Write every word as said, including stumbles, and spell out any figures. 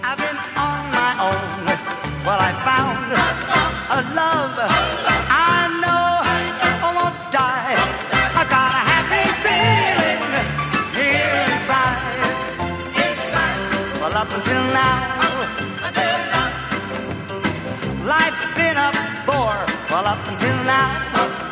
I've been on my own. Well, I found a love I know I won't die. I got a happy feeling here inside. Inside. Well, up until now, until now, life's been a bore. Well, up until now.